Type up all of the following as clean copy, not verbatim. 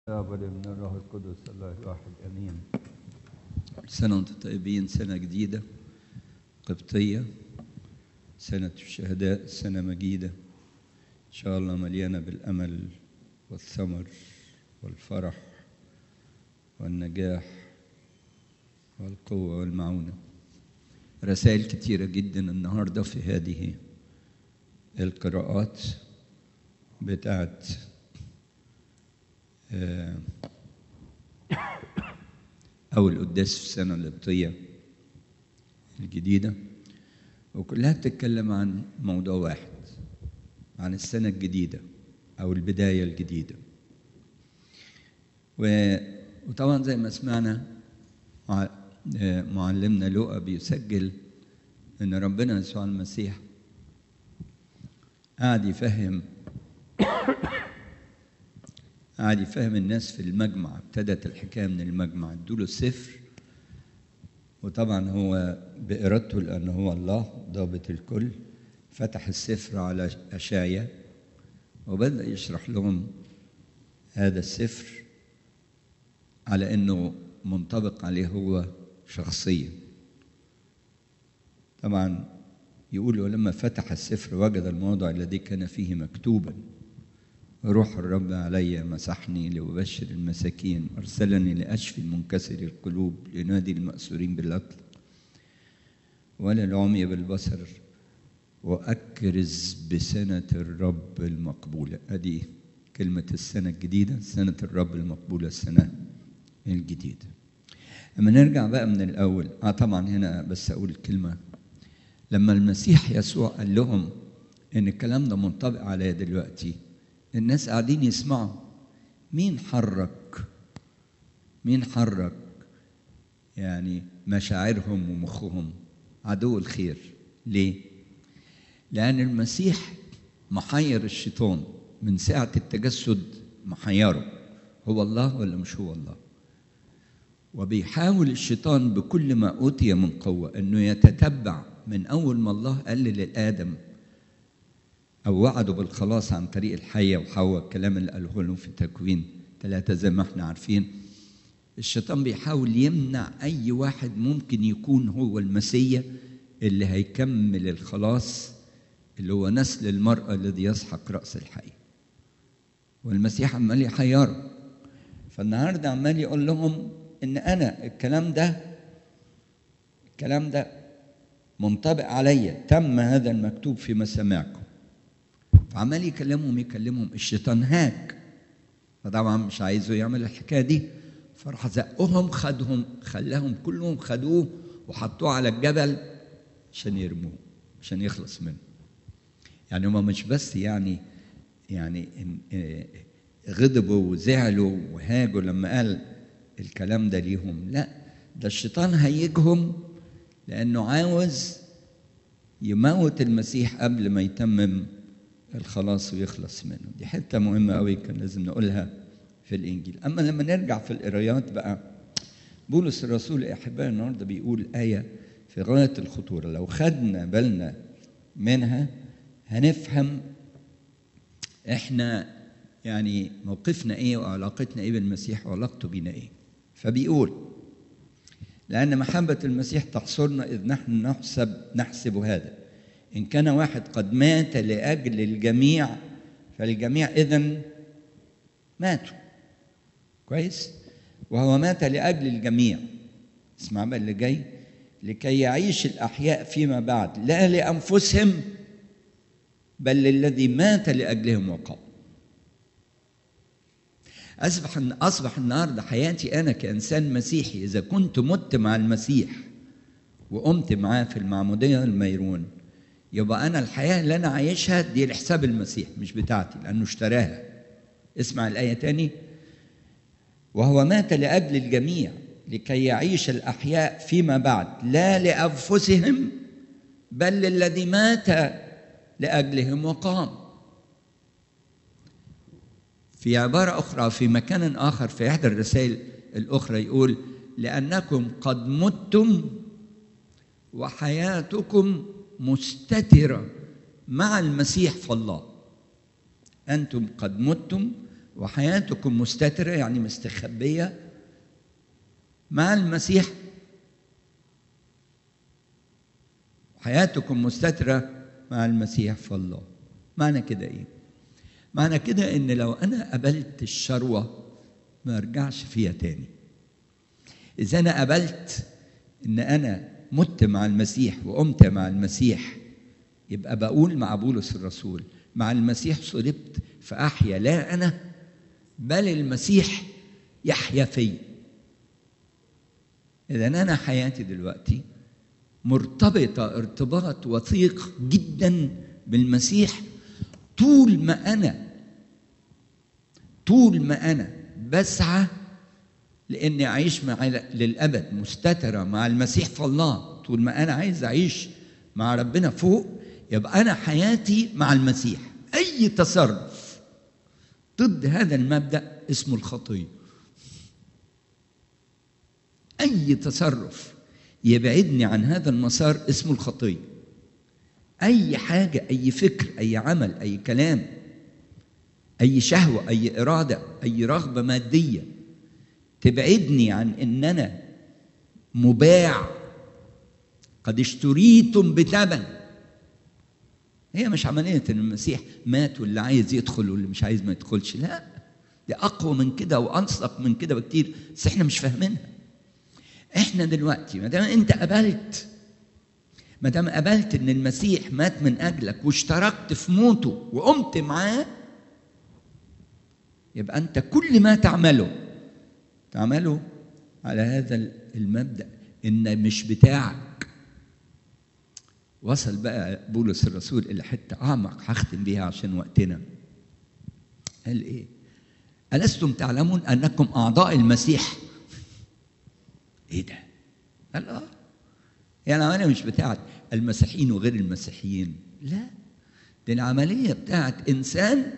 والابن من الروح القدس الله الواحد امين. سنة وانتم طيبين، سنة جديدة قبطية، سنة الشهداء، سنة مجيدة إن شاء الله مليانة بالأمل والثمر والفرح والنجاح والقوة والمعونة. رسائل كتيرة جدا النهاردة في هذه القراءات بتاعت أول قداس في السنة القبطية الجديدة، وكلها بتتكلم عن موضوع واحد، عن السنة الجديدة أو البداية الجديدة. وطبعا زي ما سمعنا معلمنا لوقا بيسجل إن ربنا يسوع المسيح قاعد يفهم الناس في المجمع. ابتدت الحكاية من المجمع، ادوله السفر، وطبعا هو بإرادته لأنه هو الله ضابط الكل فتح السفر على أشعيا وبدأ يشرح لهم هذا السفر على أنه منطبق عليه هو شخصيا. طبعا يقول ولما فتح السفر وجد الموضع الذي كان فيه مكتوبا: روح الرب علي مسحني لأبشر المساكين، أرسلني لأشفي المنكسر القلوب، لنادي المأسورين بالعطل وللعمي بالبصر، وأكرز بسنة الرب المقبولة. هذه كلمة السنة الجديدة، سنة الرب المقبولة، السنة الجديدة. أما نرجع بقى من الأول، طبعا هنا بس أقول كلمة. لما المسيح يسوع قال لهم إن الكلام ده منطبق عليا دلوقتي، الناس قاعدين يسمعوا. مين حرك يعني مشاعرهم ومخهم؟ عدو الخير. ليه؟ لأن المسيح محير الشيطان من ساعة التجسد، محيره هو الله ولا مش هو الله. وبيحاول الشيطان بكل ما أوتي من قوة أنه يتتبع من أول ما الله قال لآدم أو وعدوا بالخلاص عن طريق الحية وحواء، الكلام اللي قاله لهم في تكوين 3 زي ما احنا عارفين. الشيطان بيحاول يمنع أي واحد ممكن يكون هو المسيح اللي هيكمل الخلاص، اللي هو نسل المرأة الذي يسحق رأس الحية. والمسيح عمال يحيره. فالنهارده عمال يقول لهم إن أنا الكلام ده منطبق عليا، تم هذا المكتوب في مسامعكم. فعمال يكلمهم الشيطان هاك، فطبعا مش عايزه يعمل الحكايه دي، فراح زقهم، خلاهم كلهم خدوه وحطوه على الجبل عشان يرموه، عشان يخلص منه. يعني هم مش بس يعني غضبوا وزعلوا وهاجوا لما قال الكلام ده ليهم، لا، ده الشيطان هيجهم لأنه عاوز يموت المسيح قبل ما يتمم الخلاص ويخلص منه. دي حتة مهمة قوي كان لازم نقولها في الإنجيل. أما لما نرجع في القرايات بقى، بولس الرسول يا أحبائي النهارده بيقول آية في غاية الخطورة. لو خدنا بالنا منها هنفهم إحنا يعني موقفنا إيه وعلاقتنا إيه بالمسيح وعلاقته بينا إيه. فبيقول: لأن محبة المسيح تحصرنا، إذ نحن نحسب هذا: إن كان واحد قد مات لأجل الجميع فالجميع إذن ماتوا. كويس؟ وهو مات لأجل الجميع، اسمع بقى اللي جاي: لكي يعيش الأحياء فيما بعد لا لأنفسهم بل للذي مات لأجلهم وقام. أصبح النهارده حياتي أنا كإنسان مسيحي، إذا كنت مت مع المسيح وقمت معاه في المعمودية الميرون، يبقى أنا الحياة اللي أنا عايشها دي لحساب المسيح مش بتاعتي، لأنه اشتراها. اسمع الآية تاني: وهو مات لأجل الجميع لكي يعيش الأحياء فيما بعد لا لأنفسهم بل للذي مات لأجلهم وقام. في عبارة أخرى في مكان آخر في إحدى الرسائل الأخرى يقول: لأنكم قد متم وحياتكم مستترة مع المسيح في الله. أنتم قد متم وحياتكم مستترة يعني مستخبية مع المسيح. حياتكم مستترة مع المسيح في الله. معنى كده ايه؟ معنى كده ان لو انا قبلت الشروة ما ارجعش فيها تاني. اذا انا قبلت ان انا مت مع المسيح وقمت مع المسيح، يبقى بقول مع بولس الرسول: مع المسيح صلبت فأحيا لا أنا بل المسيح يحيا في. إذا أنا حياتي دلوقتي مرتبطة ارتباط وثيق جدا بالمسيح. طول ما أنا بسعى لأني أعيش للأبد مستترة مع المسيح في الله، طول ما أنا عايز أعيش مع ربنا فوق، يبقى أنا حياتي مع المسيح. أي تصرف ضد هذا المبدأ اسمه الخطية. أي تصرف يبعدني عن هذا المسار اسمه الخطية. أي حاجة، أي فكر، أي عمل، أي كلام، أي شهوة، أي إرادة، أي رغبة مادية تبعدني عن إن أنا مباع قد اشتريتم بثمن. هي مش عملية إن المسيح مات واللي عايز يدخل واللي مش عايز ما يدخلش، لا، دي أقوى من كده وأنسق من كده بكتير، بس إحنا مش فاهمينها. إحنا دلوقتي ما دام أنت قبلت إن المسيح مات من أجلك واشتركت في موته وقمت معاه، يبقى أنت كل ما تعمله على هذا المبدأ إن مش بتاعك. وصل بقى بولس الرسول إلى حتة أعمق هختم بيها عشان وقتنا. قال إيه؟ ألستم تعلمون أنكم أعضاء المسيح؟ إيه ده؟ قال يعني العملية مش بتاعت المسيحيين وغير المسيحيين، لا، دي العملية بتاعت إنسان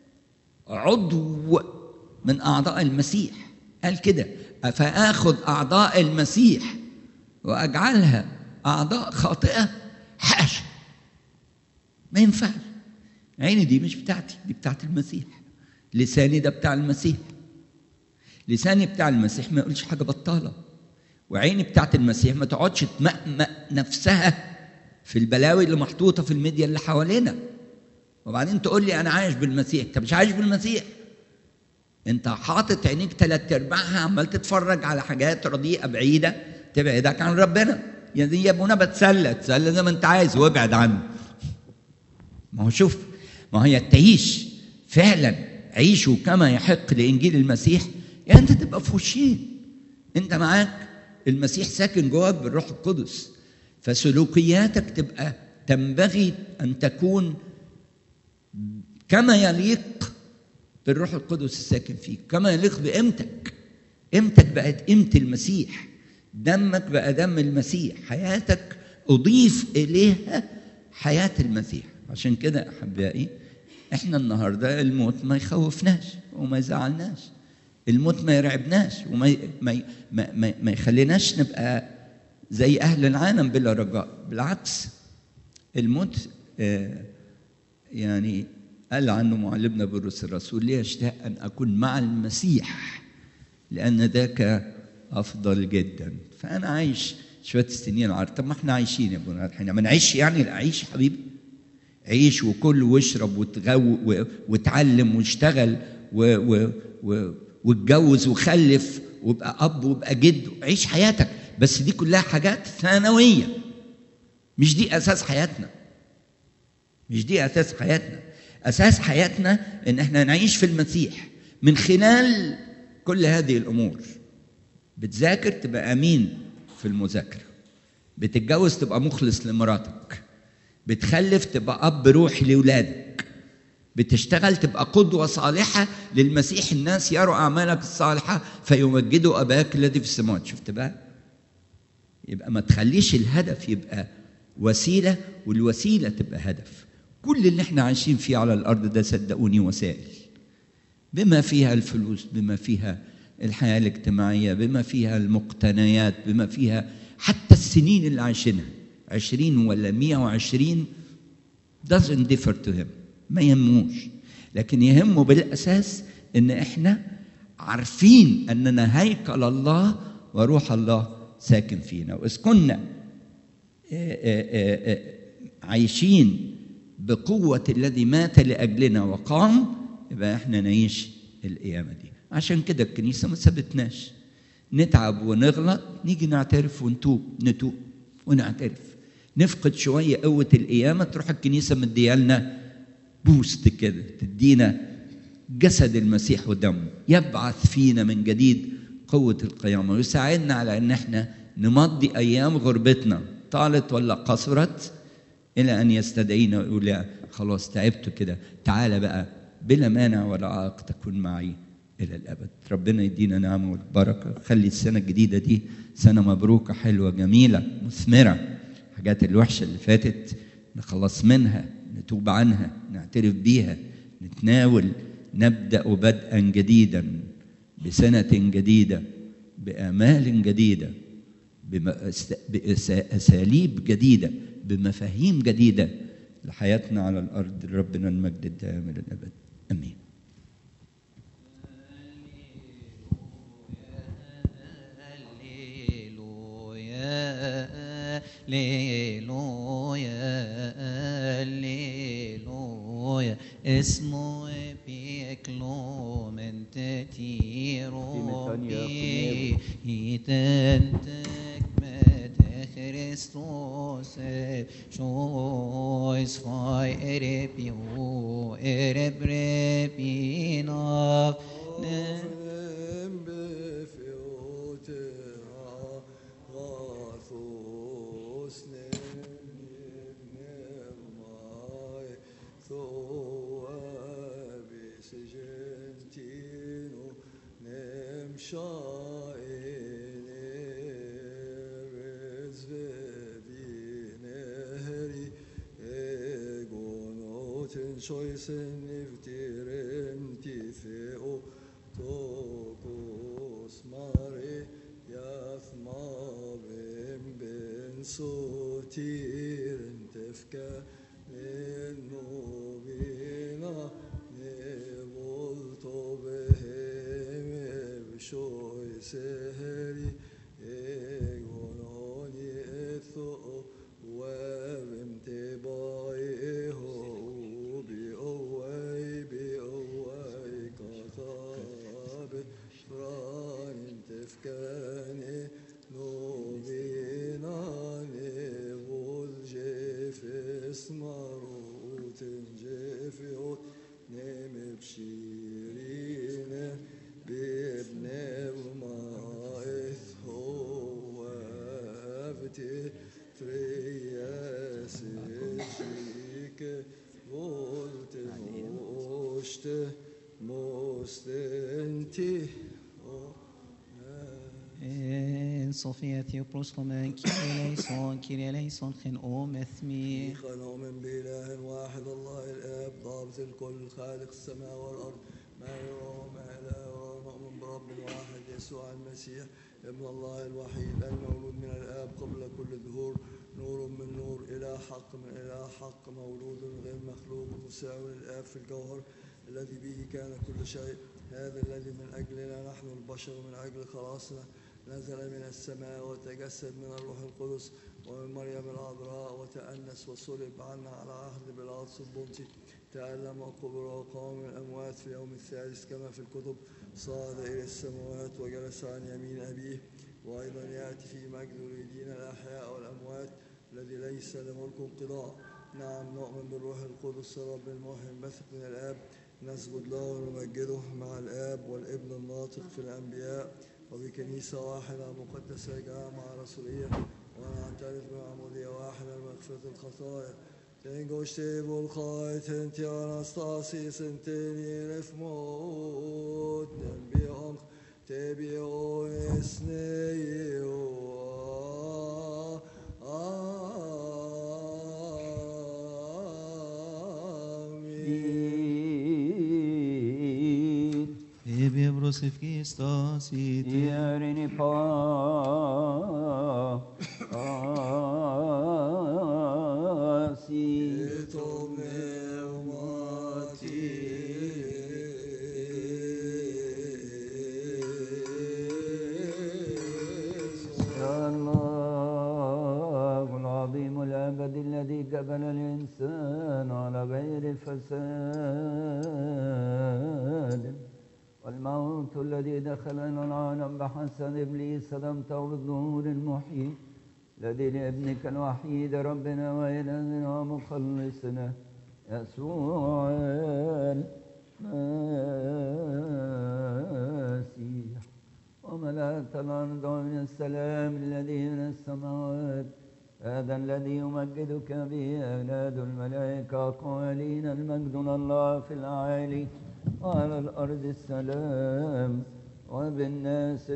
عضو من أعضاء المسيح. قال كده: أفآخذ أعضاء المسيح وأجعلها أعضاء خاطئة؟ حاشا، ما ينفعش. عيني دي مش بتاعتي، دي بتاعت المسيح. لساني ده بتاع المسيح، لساني بتاع المسيح ما يقولش حاجة بطالة، وعيني بتاعت المسيح ما تقعدش تمأمأ نفسها في البلاوي اللي محطوطة في الميديا اللي حوالينا. وبعدين تقول لي أنا عايش بالمسيح. أنت مش عايش بالمسيح، أنت حاطط عينيك 3/4 عمال تتفرج على حاجات رديئة بعيدة تبعدك عن ربنا. يعني يا ابونا بتسلى زي ما أنت عايز وابعد عنه. ما هو شوف، ما هي تعيش فعلا، عيشوا كما يحق لإنجيل المسيح. يعني أنت تبقى في وشين، أنت معاك المسيح ساكن جواك بالروح القدس، فسلوكياتك تبقى تنبغي أن تكون كما يليق بالروح القدس الساكن فيك، كما يليق بقيمتك. قيمتك بقت قيمة المسيح، دمك بقى دم المسيح، حياتك أضيف إليها حياة المسيح. عشان كده أحبائي، إحنا النهاردة الموت ما يخوفناش وما يزعلناش، الموت ما يرعبناش وما ما يخليناش نبقى زي أهل العالم بلا رجاء. بالعكس، الموت يعني قال عنه معلمنا بولس الرسول: لي أشتاق أن أكون مع المسيح لأن ذاك أفضل جدا. فأنا عايش شوية سنين عارف. طب ما احنا عايشين يا ابونا، احنا ما نعيش يعني؟ لا، عيش حبيبي، عيش وكل واشرب وتعلم واشتغل واتجوز وخلف وابقى أب وابقى جد، عيش حياتك. بس دي كلها حاجات ثانوية، مش دي أساس حياتنا، مش دي أساس حياتنا. أساس حياتنا إن احنا نعيش في المسيح من خلال كل هذه الأمور. بتذاكر تبقى أمين في المذاكرة، بتتجوز تبقى مخلص لمراتك، بتخلف تبقى أب روحي لأولادك، بتشتغل تبقى قدوة صالحة للمسيح، الناس يروا أعمالك الصالحة فيمجدوا أباك الذي في السماوات. شفت بقى؟ يبقى ما تخليش الهدف يبقى وسيلة والوسيلة تبقى هدف. كل اللي احنا عايشين فيه على الأرض ده صدقوني وسائل، بما فيها الفلوس، بما فيها الحياة الاجتماعية، بما فيها المقتنيات، بما فيها حتى السنين اللي عايشينها 20 ولا 120 doesn't differ to him، ما يهموش. لكن يهمه بالأساس إن إحنا عارفين أننا هيكل الله وروح الله ساكن فينا. وإذ كنا عايشين بقوة الذي مات لأجلنا وقام، يبقى إحنا نعيش القيامة دي. عشان كده الكنيسة ما سابتناش نتعب ونغلط، نيجي نعترف ونتوب، نتوب ونعترف، نفقد شوية قوة القيامة، تروح الكنيسة مديالنا بوست كده، تدينا جسد المسيح ودمه، يبعث فينا من جديد قوة القيامة، ويساعدنا على أن احنا نمضي أيام غربتنا طالت ولا قصرت، إلى أن يستدعينا ويقول لا خلاص تعبت كده، تعال بقى بلا مانع ولا عائق تكون معي إلى الأبد. ربنا يدينا نعمة والبركة، خلي السنة الجديدة دي سنة مبروكة حلوة جميلة مثمرة. الحاجات الوحشة اللي فاتت نخلص منها، نتوب عنها، نعترف بيها، نتناول، نبدأ بدءا جديدا بسنة جديدة بآمال جديدة بأساليب جديدة بمفاهيم جديدة لحياتنا على الأرض. ربنا المجد الدائم إلى الأبد، آمين. Alleluia, alleluia, اسمه بيكلومنت تيروبي يتنتك مت Christus شويس فاي اربيو اربربينا Choisen iftirenti theo tokos mare yathma ben sotiren tefka novina nevolto beheme choiseri egononi etho wavemte baeho تفكاني نوبينا نقول جيفس مروت جيفيوت نم بشيرين بابن الماء هو أفتي ترياس شيك قلت موشت مستنتي صوفيا ثيوبروسكومان كيري ليسون خنقوم اثمي نؤمن بإله واحد الله الآب ضابط الكل خالق السماء والأرض ما يرى وما لا يرى. نؤمن برب واحد يسوع المسيح ابن الله الوحيد المولود من الآب قبل كل ظهور، نور من نور، إله حق من إله حق، مولود غير مخلوق، مساوي للآب في الجوهر، الذي به كان كل شيء. هذا الذي من أجلنا نحن البشر من أجل خلاصنا نزل من السماء وتجسد من الروح القدس ومن مريم العذراء وتأنس وصلب عنا على عهد بيلاطس البنطي، تألم وقبر وقام من الأموات في يوم الثالث كما في الكتب، صعد إلى السماوات وجلس عن يمين أبيه، وأيضا يأتي في مجد يريدين الأحياء والأموات الذي ليس لملك انقضاء. نعم نؤمن بالروح القدس الرب المحيي المنبثق من الآب، نسجد له ونمجده مع الآب والابن الناطق في الأنبياء، وبكنيسة واحدة مقدسة جامعة رسولية، ونعترف بمعمودية واحدة لمغفرة الخطايا. تنجوشتي بالخاي تنتي أناستاسي سنتيني رفموت نبي أنخ تبيو اسنيو Josef Christosit Ierini pasi جبل الإنسان على غير فساد، والموت الذي دخل إلى العالم بحسد إبليس لم تعد الظهور المحيي الذي لابنك الوحيد ربنا وإلهنا ومخلصنا يسوع المسيح. وملأت الأرض من السلام الذي من السماوات، هذا الذي يمجدك به أولاد الملائكة قائلين المجد لله في الأعالي وعلى الأرض السلام وبالناس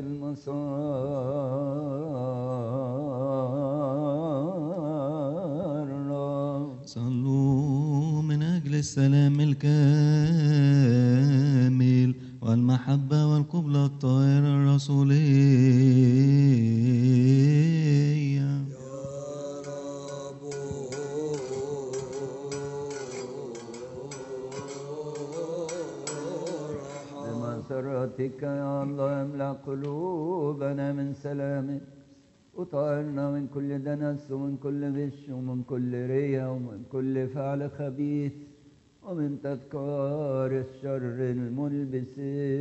المسار. صلوا من أجل السلام الكامل والمحبة والقبلة الطاهرة الرسولية. بمسرتك يا الله املأ قلوبنا من سلامك، وطهرنا من كل دنس ومن كل غش ومن كل ريا ومن كل فعل خبيث ومن تذكار الشر الملبس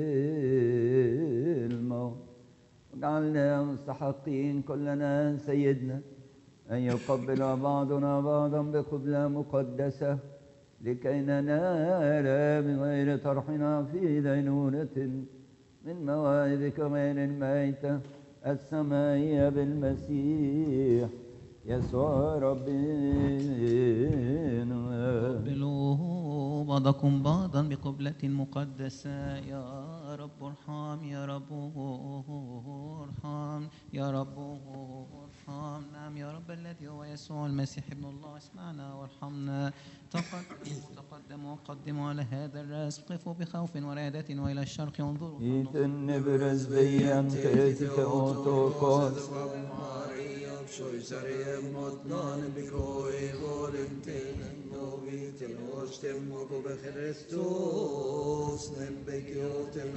الموت. واجعلنا مستحقين كلنا سيدنا أن يقبل بعضنا بعضا بقبلة مقدسة لكي ننال بغير طرحنا في دينونة من مواهبك غير الميتة السمائية بالمسيح يسوع ربنا. قبلوا بعضكم بعضا بقبلة مقدسة. يا رب ارحم، يا رب ارحم، يا رب ارحم. نعم يا رب الذي هو يسوع المسيح ابن الله، اسمعنا وارحمنا. تقدموا وقدموا على هذا الرأس، قفوا بخوف ورعدة وإلى الشرق انظروا. إيتن برزبيا خيتك أوتوكوس Sjöjsare mot nan bekoj våren till och vi till oss stämmer på Kristus nembekjoten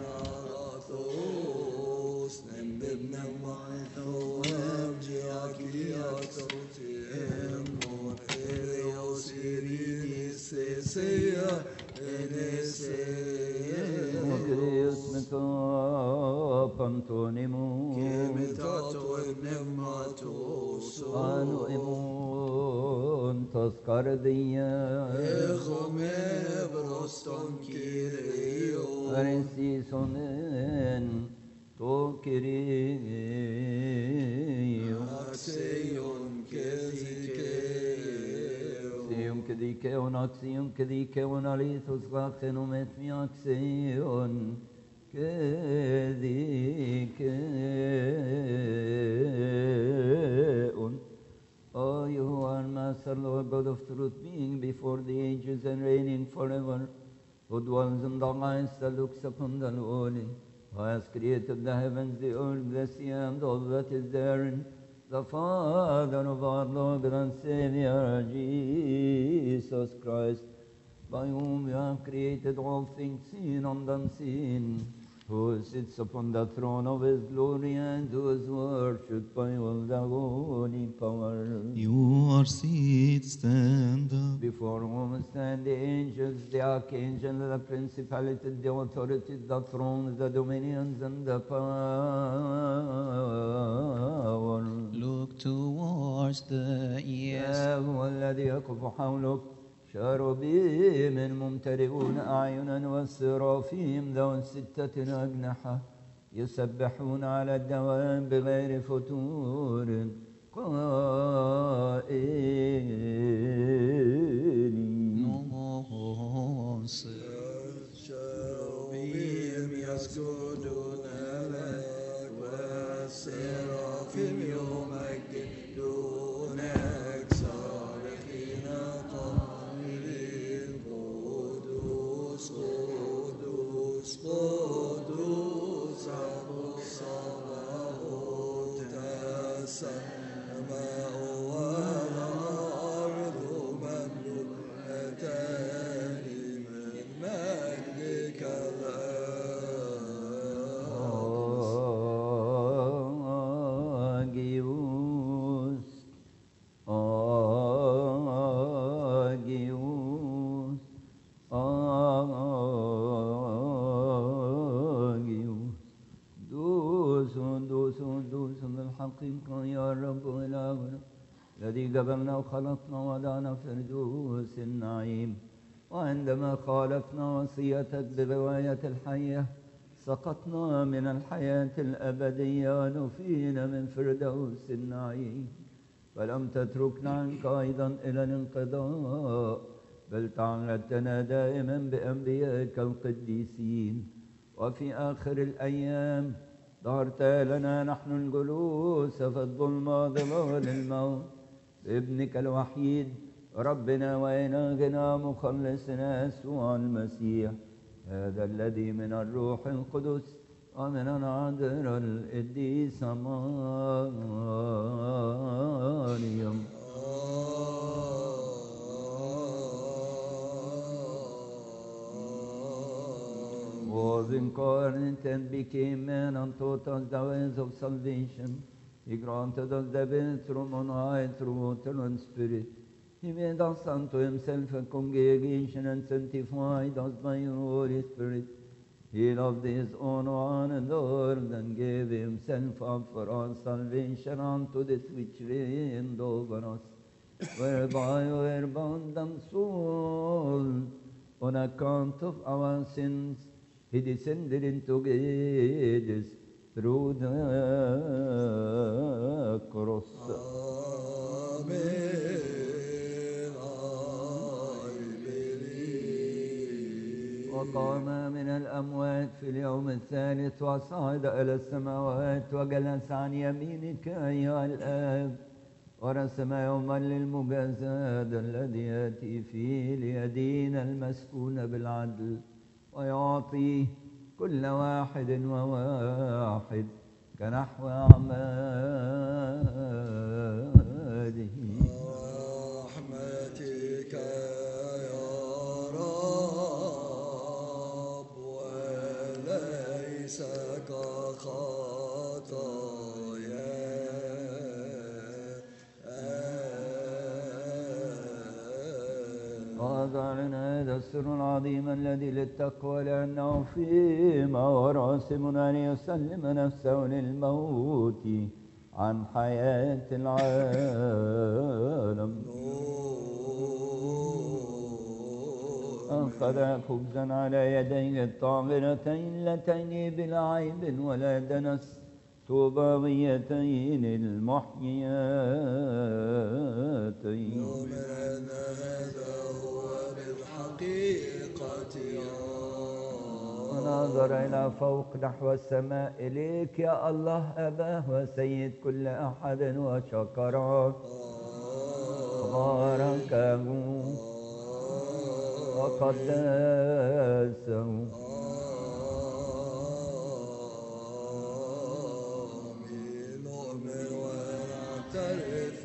aratos nembebnen maito emjiakiat sotem och eleos iris seya اسمك بانتونيمو كمتاتو ابنماتوس قالوا إمون تذكر ديا Echome broston kirio أرسيسونين تو كريو Axeion kezikeo سيوم كذيكيون أكسيوم كذيكيون أليثوس غاقنو متمي أكسيون كذيكيون. Oh, you are Master, Lord God of truth, being before the ages and reigning forever, who dwells in the highest that looks upon the lowly, who has created the heavens, the earth, the sea, and all that is therein, the Father of our Lord and Savior, Jesus Christ, by whom we have created all things seen and unseen, who sits upon the throne of his glory and who is worshipped by all the holy power. You are seated, stand up. Before whom stand the angels, the archangels, the principalities, the authorities, the thrones, the dominions, and the power. Look towards the east. هو الذي يقف حولك شاربيم ممتلئون أعينا والسرافيم ذو 6 أجنحة يسبحون على الدوام بغير فتور قائلين Cherubim yasjuduna lak والسرافيم يمجدونك صالحين قائلين قدوس قدوس قدوس رب الصباحوت السماء والأرض مملوءتان من مجدك Agios بالحقيقة يا رب إلهنا الذي قبلنا وخلقنا ودعنا فردوس النعيم، وعندما خالفنا وصيتك برواية الحية سقطنا من الحياة الأبدية ونفينا من فردوس النعيم، فلم تتركنا عنك أيضا إلى الانقضاء، بل تعهدتنا دائما بأنبيائك القديسين. وفي آخر الأيام ظهرت لنا نحن الجلوس في الظلمة ظلال الموت بابنك الوحيد ربنا وإلهنا مخلصنا يسوع المسيح، هذا الذي من الروح القدس ومن العذراء القديسة مريم was incarnate and became man and taught us the ways of salvation. He granted us the will through on high, through water and spirit. He made us unto himself a congregation and sanctified us by the Holy Spirit. He loved his own one and all and gave himself up for our salvation unto this which reigned over us, whereby we are bound and sold on account of our sins. He descended into Hades through the cross. Amen. وقام من الأموات في اليوم الثالث وصعد إلى السماوات وجلس عن يمينك أيها الآب، ورسم يوما للمجازاة الذي يأتي فيه ليدين المسكون بالعدل ويعطي كل واحد وواحد كنحو أعماله. رحمتك يا رب وليس كخطايا وأظهرنا هذا السر العظيم الذي للتقوى، لأنه فيما وراسم أن يسلم نفسه للموت عن حياة العالم أخذ خبزا على يديه الطاهرتين اللتين بلا عيب ولا دنس طوباويتين المحيياتين. ونظر إلى فوق نحو السماء إليك يا الله أباه وسيد كل أحد وشكره وباركه وقدسه نؤمن ونعترف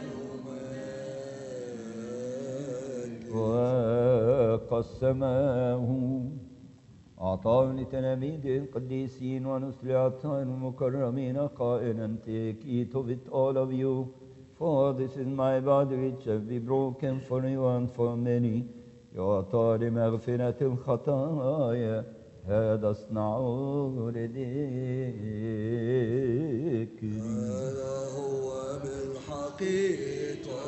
وقسمه أعطاه لتلاميذه القديسين ونسل أعطاه المكرمين قائلا Take, eat of it all of you, for this is my body which shall be broken for you and for many. يعطى لمغفرة الخطايا، هذا اصنعوا لذكري. هذا هو بالحقيقة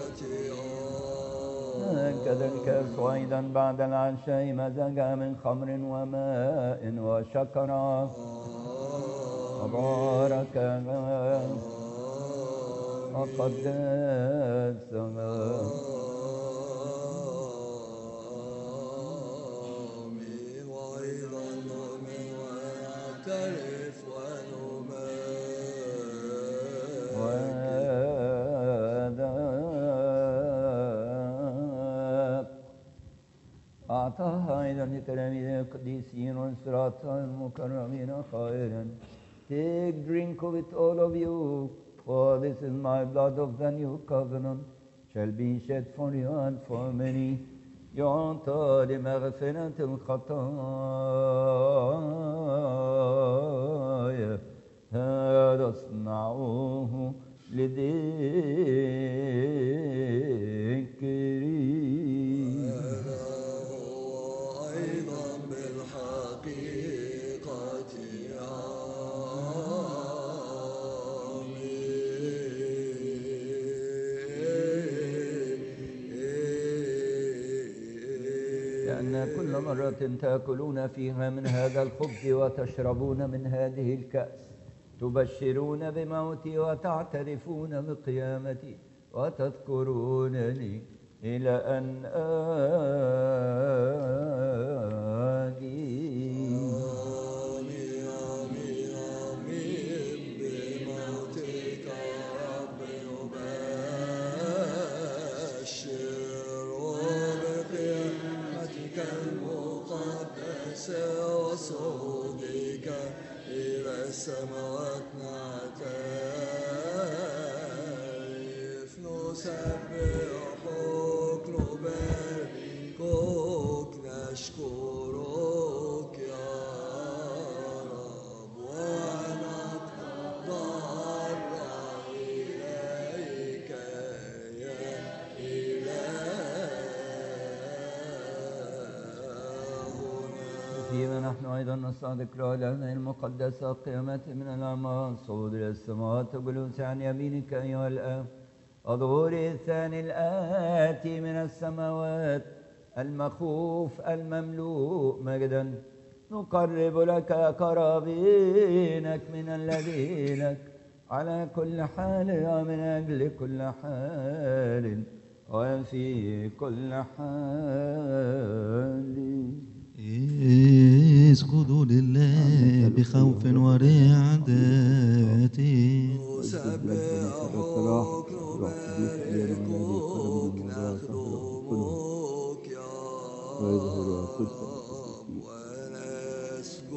هكذا الكأس أيضا بعد العشاء مزجها من خمر وماء وشكرا وباركها وقدسها وأيضا نؤمن ونعترف أعطاها أيضا لتلاميذه القديسين والسراطة المكرمين قائلا Take, drink of it all of you, for this is my blood of the new covenant, shall be shed for you and for many. يعطى لمغفرة الخطايا، هذا اصنعوه لذكري. أيضا بالحقيقة آمين. كل مرة تأكلون فيها من هذا الخبز وتشربون من هذه الكأس تبشرون بموتي وتعترفون بقيامتي وتذكرونني إلى أن آتي. وصعودك إلى السماوات نعترف نسبحك نباركك نشكرك يا رب ونتضرع إليك يا فيما نحن أيضا نصادق لنا المقدسة قيامته من الأعمال صعود إلى السماوات وجلوس عن يمينك أيها الآب الظهور الثاني الآتي من السماوات المخوف المملوء مجدا نقرب لك قرابينك من الذين على كل حال ومن أجل كل حال وفي كل حال. اسجدوا لله بخوف ورعدة نسبحك نباركك نخدمك يا رب ونسجد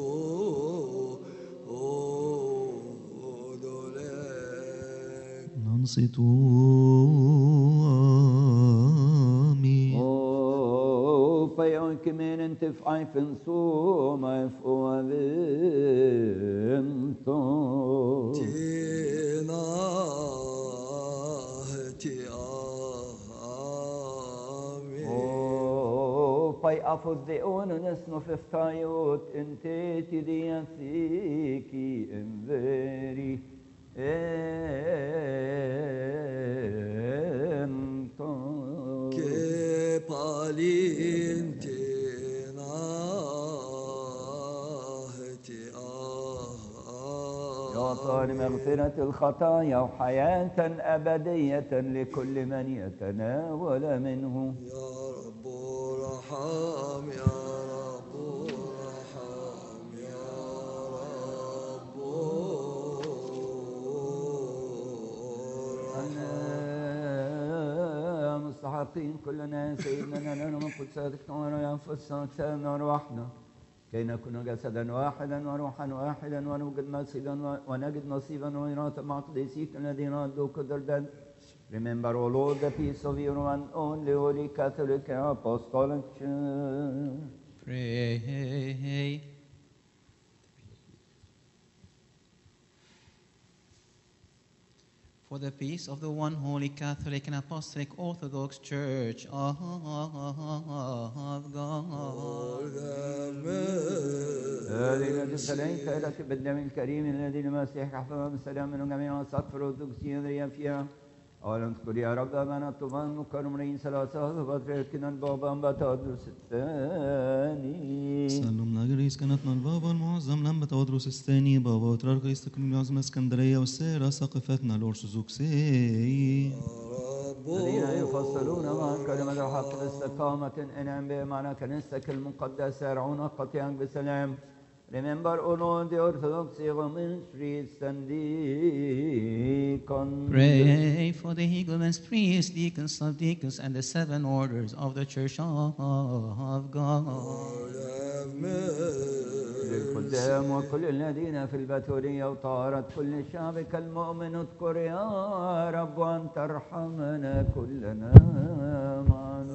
لك ننصت Kemenen inte freifen så mig få vinton. Tina ti amin. Pai afos de onones no festayot inte ti diasiki enveri enton. Ke palin لمغفرة الخطايا وحياة أبدية لكل من يتناول منه. يا رب ارحم يا رب ارحم يا رب ارحم. مستحقين كلنا سيدنا لنا من قدساتك ونفسنا أجسادنا وأرواحنا كي نكون جسدا واحدا وروحا واحدا ونجد نصيبا وميراثا مع قديسيك الذين ردوا قدر. Remember, O Lord, the peace of your one only Holy Catholic and Apostolic Church. Pray. For the peace of the one Holy Catholic and Apostolic Orthodox Church of God. الذين تسليت لك بالدم الكريم الذي لمسيحك احفظهم بالسلام من جميع السقف الأرثوذكسية ذريا فيها. أولا اذكر يا رب أمانة طوفان مكرم رئيس ثلاثة وبطريركنا البابا بطادرس الثاني. سلم نجريس كانتنا البابا المعظم لما بطادرس الثاني بابا وترارك يستكمل العظمى اسكندرية والسيرة سقفتنا الأرثوذكسية. الذين يفصلون مع كلمة الحق باستقامة انعم بهم على كنيستك المقدسة يرعون قطيعك بسلام. Remember, O Lord, the Orthodox priests and deacons. Pray for the Hegumens, priests, deacons, sub-deacons, and the 7 orders of the Church of God. للخدام وكل الذين في البتولية وطهارة كل شعبك المؤمن اذكر يا رب أن ترحمنا كلنا معا.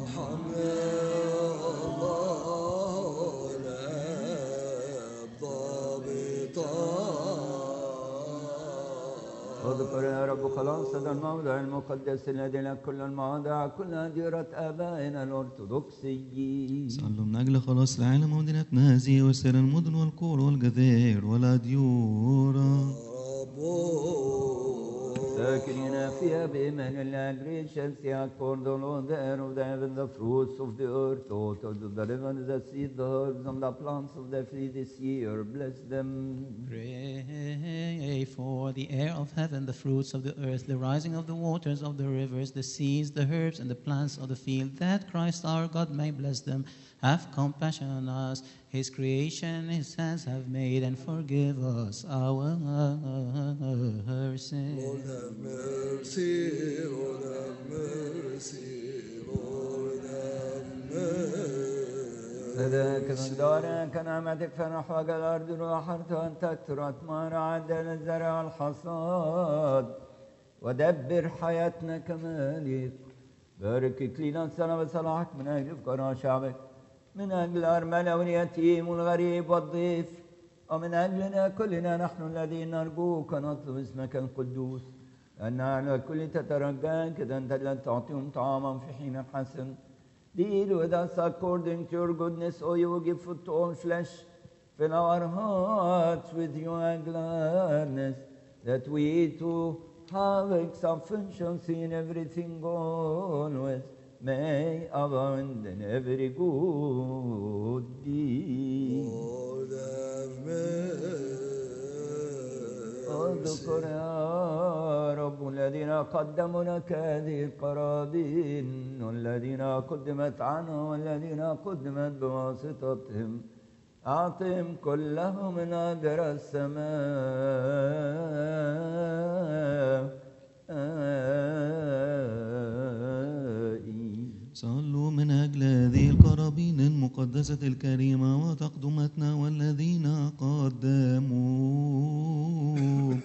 اذكر يا رب خلاص هذا الموضع المقدس الذي لك كل المواضع كلها ديرة آبائنا الأرثوذكسيين. صلوا من أجل خلاص العالم ومدينتنا هذه وسائر المدن والقرى والجزائر والأديرة. Sakrina fia bemen el shall see accord on the air of the heaven, the fruits of the earth, out of the heaven, the seed, the herbs, and the plants of the field this year. Bless them. Pray for the air of heaven, the fruits of the earth, the rising of the waters of the rivers, the seeds, the herbs, and the plants of the field, that Christ our God may bless them. Have compassion on us, his creation his hands have made, and forgive us our sins. Lord have mercy, Lord have mercy, Lord have mercy. فذاك مقدارك نعمتك فرح وقل الأرض وحرت أن تكثر أثمار عدل الزرع الحصاد ودبر حياتنا كمالك. بارك كلنا السنة وصلاحك من أجل فقراء شعبك، من أجل الأرملة واليتيم والغريب والضيف، ومن أجلنا كلنا نحن الذين نرجوك نطلب اسمك القدوس، أن على الكل تترجاك إذا أنت لا تعطيهم طعاما في حين حسن. Deal with us according to your goodness, O you give food to all flesh. Fill our hearts with your gladness, that we too have sufficiency in everything always may abound in every good deed. Lord have mercy. اذكر يا رب الذين قدموا لك هذه القرابين، والذين قدمت عنهم والذين قدمت بواسطتهم، أعطهم كلهم من أجر السماء. صلوا من أجل هذه القرابين المقدسة الكريمة وتقدمتنا والذين قدموا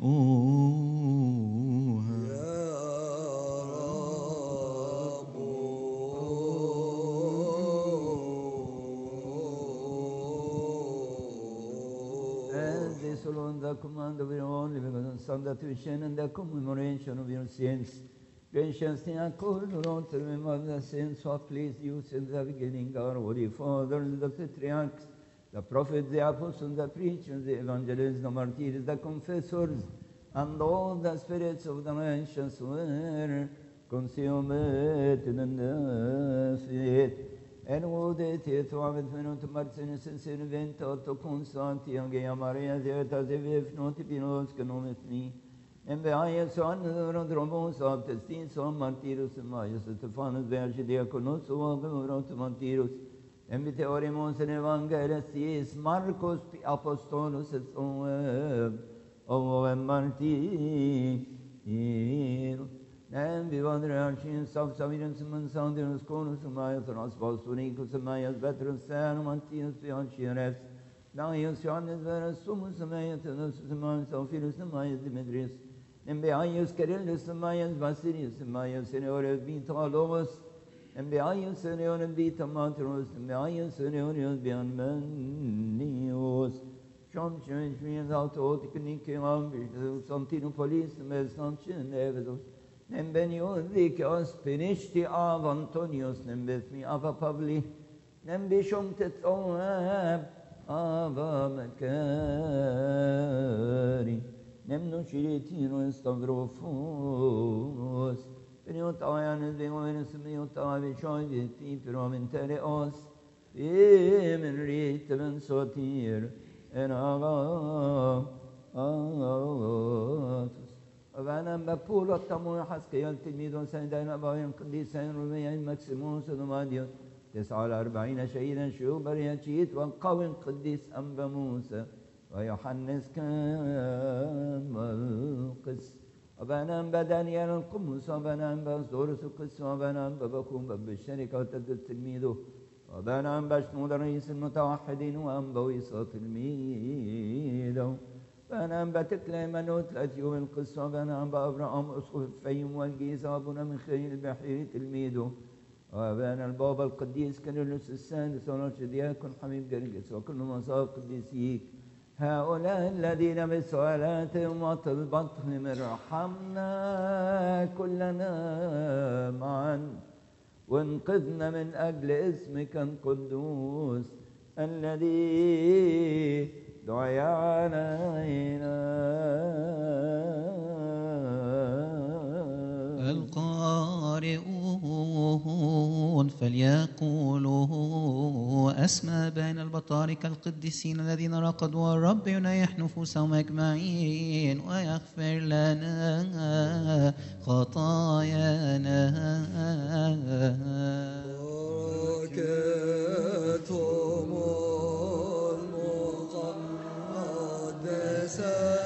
This alone the command of your only begotten Son, that we share in the commemoration of your sins. Graciously accord, Lord, to remember the sins who have pleased you since the beginning, our holy fathers, the patriarchs, the prophets, the apostles, the preachers, the evangelists, the martyrs, the confessors, and all the spirits of the nations were consumed in the faith. En wodet vavet menot martines serventa to constanti ange Maria zeta zevef not pinos kanometni. En beaia son rodromos of testin son martirus maius Stephanus verge diaconos of martirus. En biteorimos en evangelis Marcos apostolus et o martir. En vi vandrar archins av savirens men sandirens konus Maias raspas unicus Maias veterus sen Mantius Pianchirefs Maias Johannes veras sumus Maias Maias Auphilus Maias Demetrius en Beaius Carillus Maias Vasilius Maias Senior Vitalovus en Beaius Senior Vita Matrus en Beaius Senior Bianmenius John Church means autotic Nikiam Santinopolis Mesanchen Evedus Nembenios Pinishti av Antonius Nembethmi ava Pavli Nembishumtet Oab ava Makari Nemnushitino Stavrophos Beniotayan Demonis Miotavi Shoiviti Piromentereos Imen Ritaven Sotir en ava وأنا بقول التموي حسكي التلميذ وسيدنا أبوين قديسين رميين مكسيموس ودماديوس 49 شهيدا شعوب رياتشيت والقوي القديس أنبا موسى ويوحنس كما القس وبنا أنبا دانيال القمص وبنا أنبا سدورس القس وبنا أنبا بكم بالشركة وتدد تلميذه وبنا أنبا شنود رئيس المتوحدين وأنبا ويصا تلميذه فأنا أنبتك ليمنوت الأتيوم القصة فأنا أنبا أبراهام أسقف الفيم والجيزة أبونا من خير البحير تلميذه وأبانا البابا القديس كارلوس السادس ونرشدياكون حبيب جرجس وكل مصاب قديسيك هؤلاء الذين بسؤالاتهم وطلبتهم ارحمنا كلنا معا وانقذنا من أجل اسمك القدوس الذي دعي علينا القارئون فليقولوا أسمى بين البطاركة القديسين الذين رقدوا، والرب ينيح نفوسهم أجمعين ويغفر لنا خطايانا. بركتهم المقدسة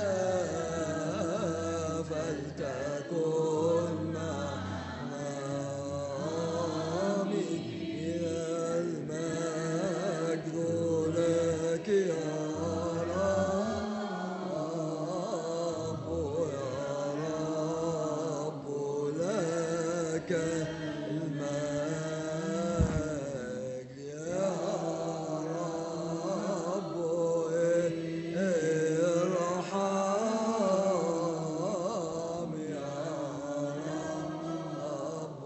فلتكن معنا آمين. المجد لك يا رب، يا رب لك المجد يا رب. ارحم يا رب،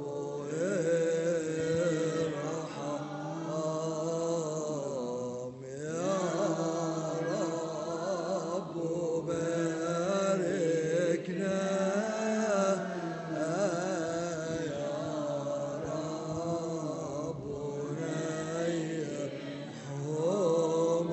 ارحم يا رب. باركنا يا رب، نيحهم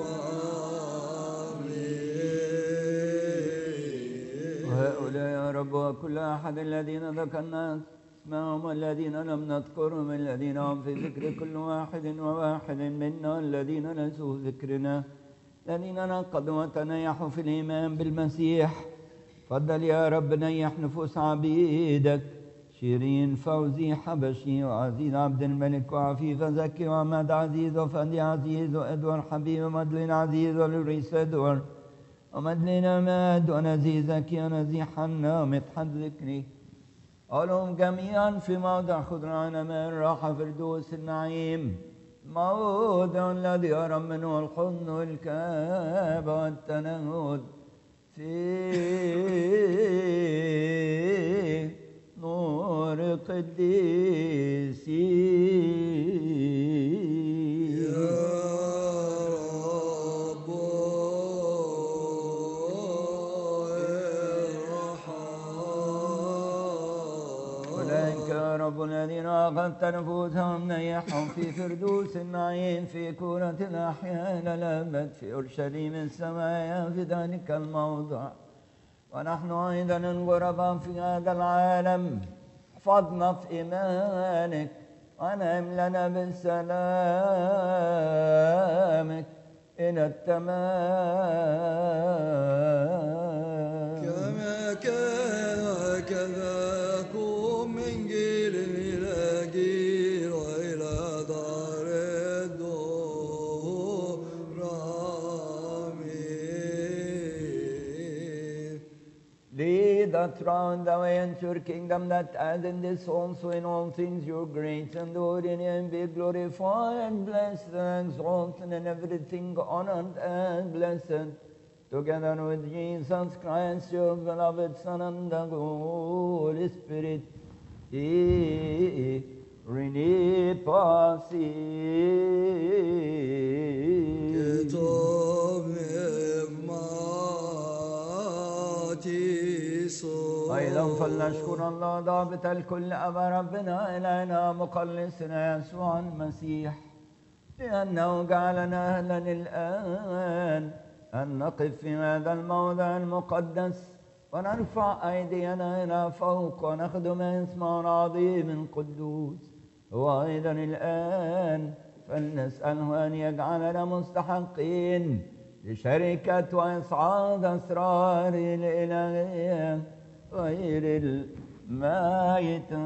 آمين. وهؤلاء يا رب وكل أحد الذين ذكرنا اسمهم والذين لم نذكرهم، الذين هم في ذكر كل واحد وواحد منا، الذين نسوا ذكرنا، الذين نقضوا وتنيحوا في الإيمان بالمسيح. فضل يا رب نيح نفوس عبيدك شيرين فوزي حبشي وعزيز عبد الملك وعفيفة زكي وعماد عزيز وفادي عزيز وإدوار حبيب ومدلين عزيز ولوريس إدوار ومدلين أماد ونزيزك يا نزيح حنا ومدحت ذكري. قالهم جميعا في موضع خضران من راحة فردوس النعيم، موضع الذي يرى منه الحضن والكآبة والتنهد في نور قديسي. يا رب ارحم. أولئك يا رب الذين أخذت نفوسهم نيحهم في فردوس النعيم في كورة الأحياء إلى الأبد في أورشليم السماء في ذلك الموضع. ونحن أيضا الغرباء في هذا العالم احفظنا في إيمانك وأنعم لنا بسلامك إلى التمام. كما كان هكذا يكون من جيل إلى جيل وإلى دار الدهور. آمين. Lead us round the way into your kingdom, that as in this also in all things your grace and glory and be glorified and blessed and exalted in everything honored and blessed, together with Jesus Christ, your beloved Son, and the Holy Spirit. كتاب نعمتي صور. أيضا فلنشكر الله ضابط الكل أبا ربنا إلهنا مخلصنا يسوع المسيح، لأنه جعلنا أهلا الآن أن نقف في هذا الموضع المقدس ونرفع أيدينا إلى فوق ونخدم اسمه العظيم القدوس. وأيضا الآن فلنسأله أن يجعلنا مستحقين لشركة وإصعاد أسرار الإلهية غير المائتة.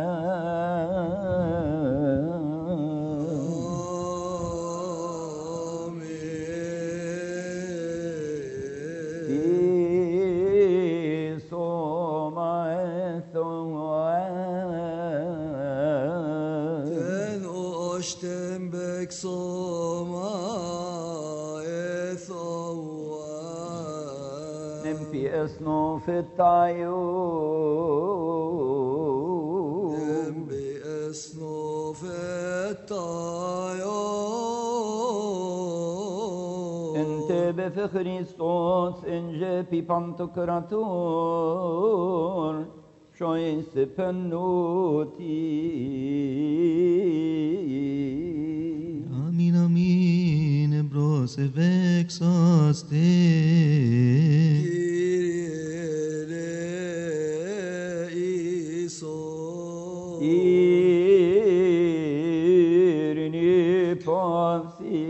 Östenbek soma ethoa. نمفي اسنو في الطيور باسنو في الطيور. انت بفخريستوس انجي بي بانتوكراتور choice penalty. Amin, amin, bros vexaste. Irini pansi.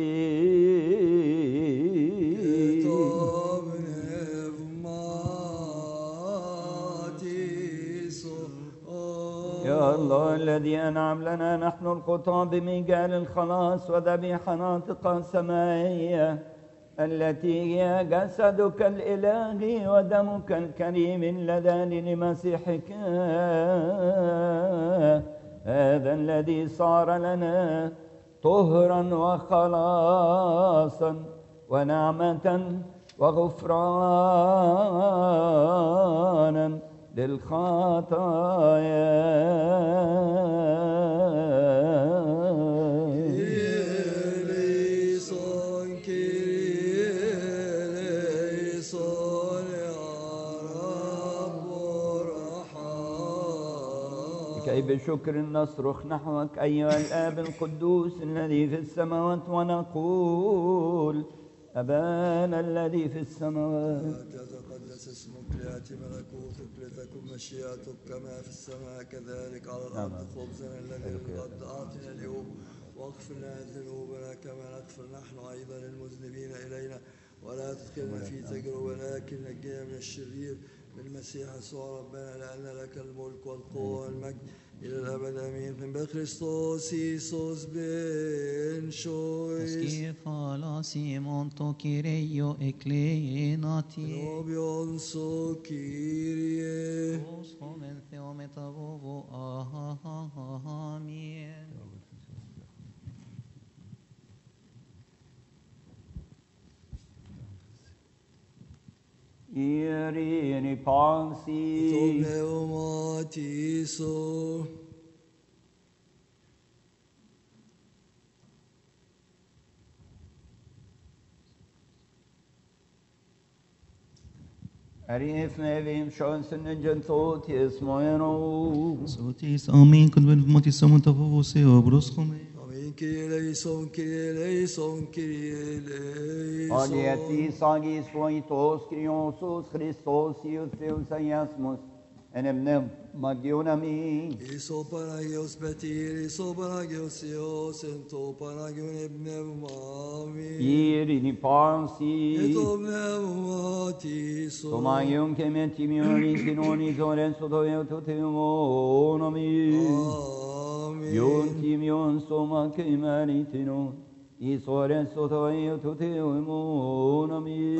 يا الله الذي أنعم لنا نحن الخطاة بميجال الخلاص وذبيحة ناطقة سمائية التي هي جسدك الإلهي ودمك الكريم اللذان لمسيحك، هذا الذي صار لنا طهرا وخلاصا ونعمة وغفرانا للخطايا. كي بشكر نصرخ نحوك أيها الآب القدوس الذي في السماوات ونقول أبانا الذي في السماوات، يتقدس اسمك، ليأتي ملكوتك، لتكن مشيئتك كما في السماء كذلك على الأرض. خبزنا الذي قد أعطنا اليوم، واغفر لنا ذنوبنا كما نغفر نحن أيضا المذنبين إلينا، ولا تدخلنا في تجربة لكن نجينا من الشرير، بالمسيح يسوع ربنا، لأن لك الملك والقوة والمجد إلى الأبد آمين. بكريستوس يسوس بن شويس Skifala Simon to Kyrio eklenati. Nobion so Kyrie. Os homen theometavovo. Amen. Irini pansi. Pneumatiso. Arif nevim şansın centot yesmoyeno. Sotis amin, kun ben motis amon tavovo se obroskome. Amin. Kyrie eleison, Kyrie eleison, Kyrie eleison. Aliyeti sagis poitos kriosos Christos iutheus aiasmos en emnem magionami. Iso Panagios Petir, Iso Panagios Ios, Ento Panagion Ebnevmami. Irini pansi. Eto Pneumatiso. Tomagion kemetimioni sinoni zoren sodoyo tuteomonami. Amin. Yon timion soma kemeritino. Isoren sodoyo tuteomonami.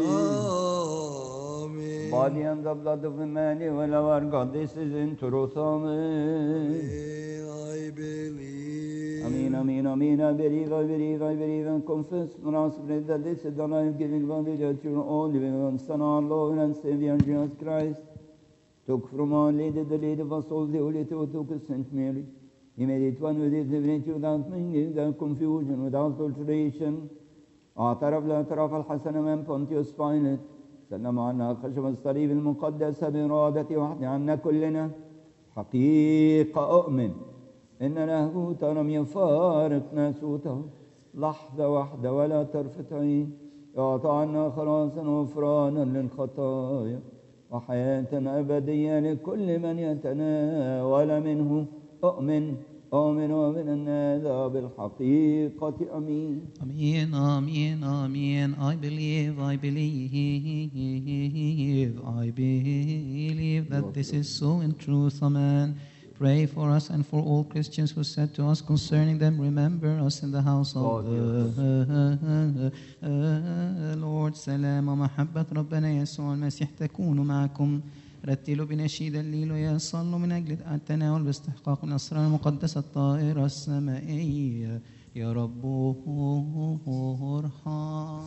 Amen. Body and the blood of Emmanuel, our God, this is in truth. Amen. I believe. Amen, amen, amen. I believe, I believe, I believe, and confess when I spread that this is the life-giving body that your only begotten Son, our Lord and Savior, Jesus Christ, took from our Lady, the Lady of us all, the Holy Theotokos, Saint Mary. He made it one with his divinity without mingling, without confusion, without alteration. اعترف الاعتراف الحسن من بونتيوس بايلت، سلم عنا خشب الصليب المقدس بإرادة وحده عنا كلنا. حقيقة أؤمن إن لاهوت لم يفارق ناسوته لحظة واحدة ولا طرفة عين، يعطى عنا خلاصا وغفرانا للخطايا وحياة أبدية لكل من يتناول منه. أؤمن من هذا بالحقيقة. أمين. Amen, amen, amen. I believe that this is so in truth. Amen. Pray for us and for all Christians who said to us concerning them, remember us in the house of the Lord. سلام ومحبة ربنا يسوع المسيح تكون معكم. رتلوا بنشيد الليل صلوا من أجل التناول باستحقاق الأسرار المقدسة الطائرة السمائية. يا رب ارحم.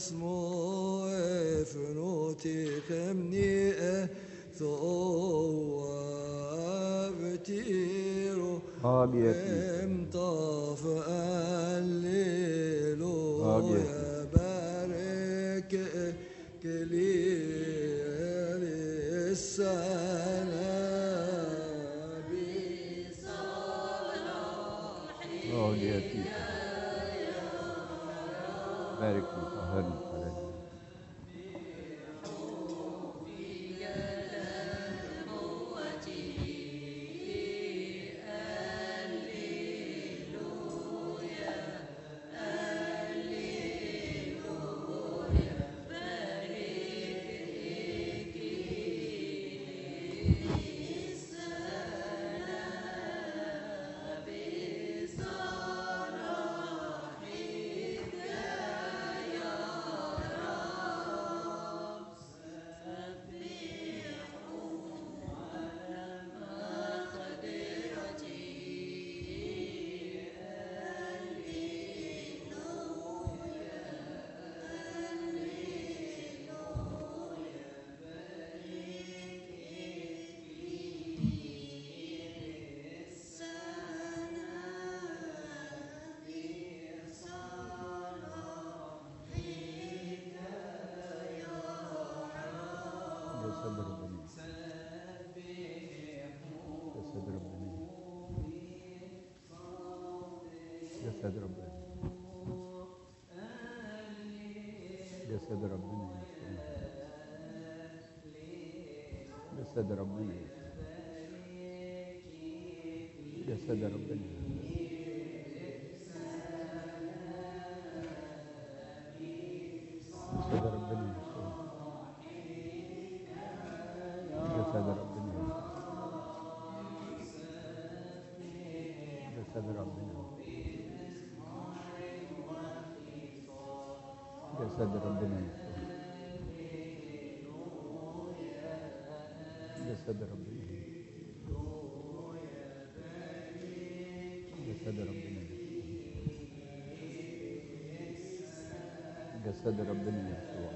اسمو افنوتي خمني ثوابتيرو امطاف الليلو يا بارك كلي السنة صالحي بارك لي طهرني حلالي جسد ربنا جسد ربنا جسد ربنا جسد ربنا جسد ربنا جسد ربنا جسد ربنا جسد ربنا جسد ربنا جسد ربنا جسد ربنا جسد ربنا جسد ربنا يسوع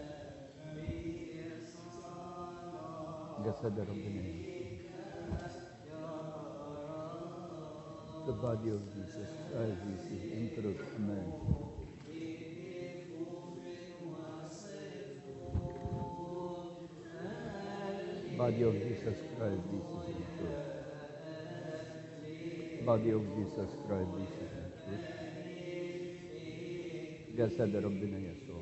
جسد ربنا يسوع The body of Jesus Christ is his emperor's command. Body of Jesus Christ, this is the truth. Body of Jesus Christ, this is the truth. جسد ربنا يسوع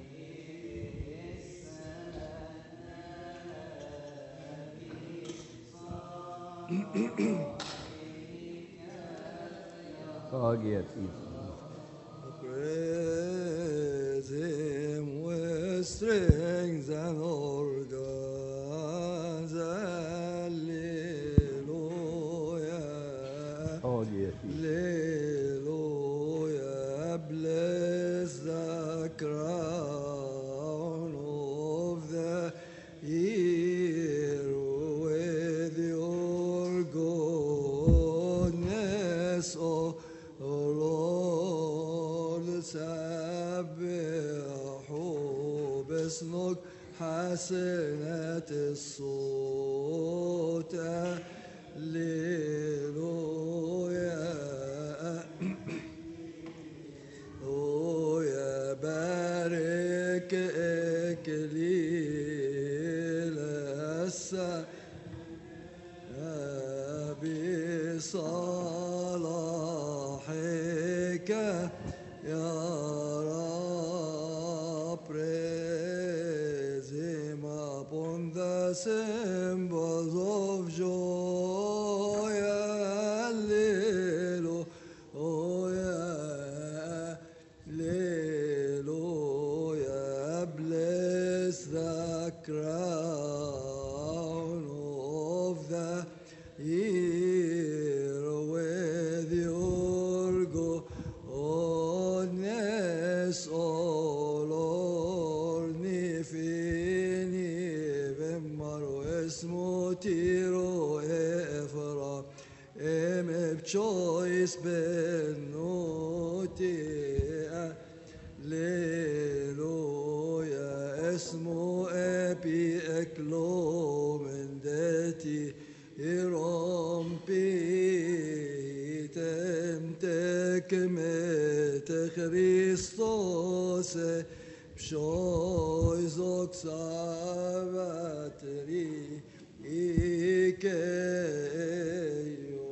طاغية Praise him with strings and organs. Hallelujah. طاغية Hallelujah. Bless the crown of the year with your goodness, O Lord. سبحوا باسمك حسنة الصوت. هللويا. يا بارك إكليل بصلاحك يا رب. Praise him upon the cymbals of joy. Hallelujah. Hallelujah. Bless the crown of the year with your goodness, O Lord. Nifini vemmaro esmo tiro efra em choice benoti. Hallelujah. اسمو ابي اكلو من داتي يرمبي تمتك مت خريستوس بشوي زوك سابتري إيكيو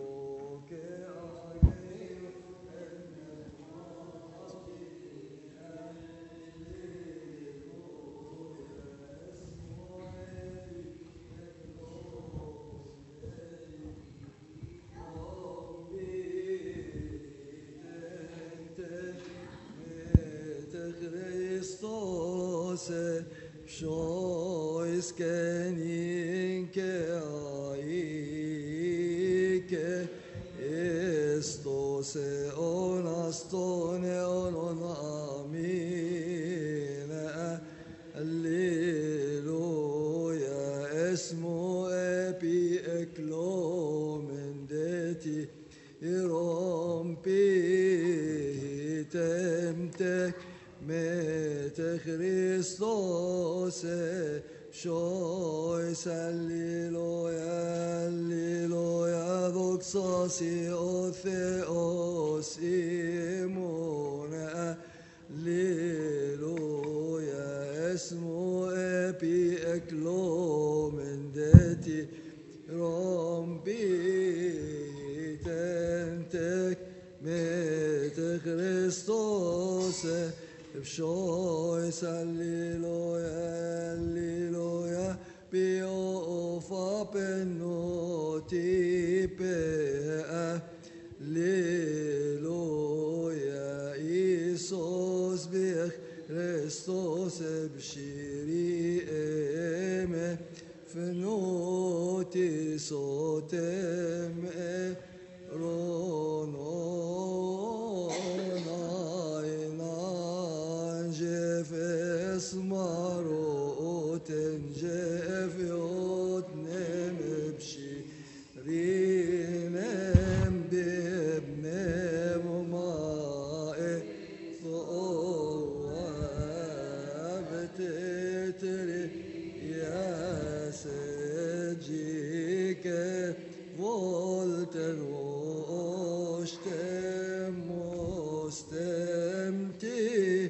Christos shois kenin ke aike estos onastone onon amin alleluia esmo epi eklomen deti irompi temtek مت خريستوس شويس الليلويا دوكساسي اوثيوس ايمون الليلويا اسمو ابي اكلو من داتي رمبي تنتك مت خريستوس بشويس الليلويا بيوفا بنوتي بيئة الليلويا إيسوس بيخ كريستوس بشيري إيمة فنوتي صوتم رونو اسمارو تنجف يوتنم بشي رينم بابنم ومائي صواب تتري يا سجيك فولتن واشتم مستمتي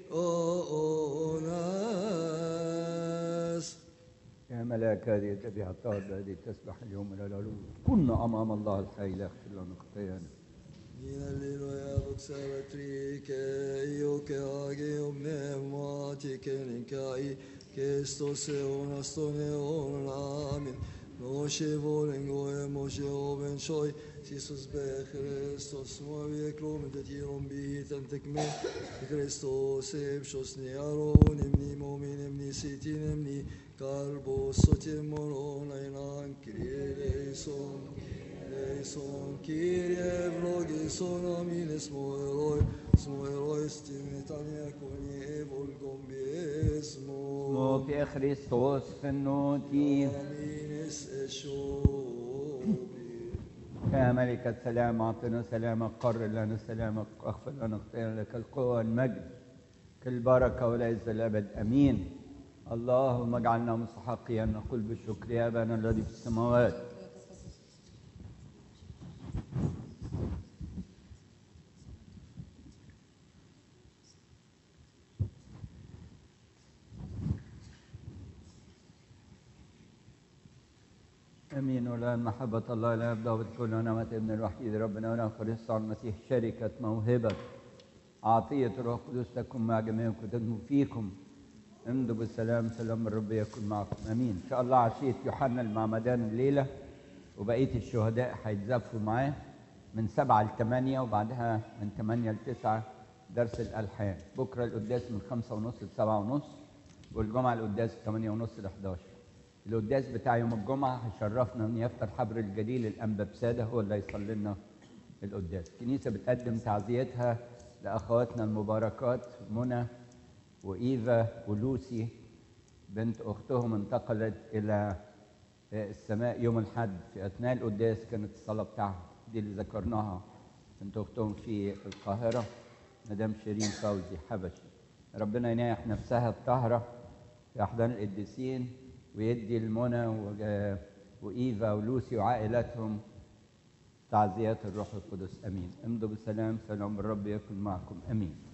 يا ملاك هذه تبيع الطارد هذه تسبح اليوم إلى العلو كنا أمام الله الحي لا يغفر لنا خطايانا Dina lilo ya observatri che io che agi omnemati che ninkai che sto se una stone on amin Moshe volengo e Moshe oben shoi Jesus be Christos movi klom de tirom bit antekme Christos e shosni aron emni momin emni sitin emni karbo sotimon ainan krieleison Son Kyrie vlogison amines moeroi stimitania coni evolgom biesmo موت يا خريستوس فنوتي amines eshobi يا ملك السلام أعطنا سلامك قرر لنا سلامك واغفر لنا خطايانا لك القوة والمجد كل بركة والعز الأبد أمين اللهم اجعلنا مستحقين نقول بالشكر يا أبانا الذي في السماوات امين. والان محبه الله لا يبدا بكل نعمه ابن الوحيد ربنا ونغفر يسوع المسيح شركه موهبه عطيه الروح القدس تكن مع جميعكم وتدم فيكم. امضوا بالسلام، سلام الرب يكن معكم. امين. ان شاء الله عشيه يوحنا المعمدان الليله وبقيه الشهداء هيتزفوا معاه من 7 ل 8 وبعدها من 8 ل 9 درس الالحان. بكره القداس من 5:30 ل 7:30 والجمعه القداس 8:30 ل 11. القداس بتاع يوم الجمعة هيشرفنا ان يفتر حبر الجليل الأنبا بسادة هو اللي هيصلي لنا القداس. الكنيسة بتقدم تعزيتها لأخواتنا المباركات منى وإيفا ولوسي بنت أختهم انتقلت إلى السماء يوم الأحد. في أثناء القداس كانت الصلاة بتاعها دي اللي ذكرناها، بنت أختهم في القاهرة مدام شيرين فوزي حبشي. ربنا ينايح نفسها الطاهرة في أحضان القديسين، ويدي المنى وإيفا ولوسي وعائلاتهم تعزيات الروح القدس. أمين. امضوا بسلام، سلام الرب يكن معكم. أمين.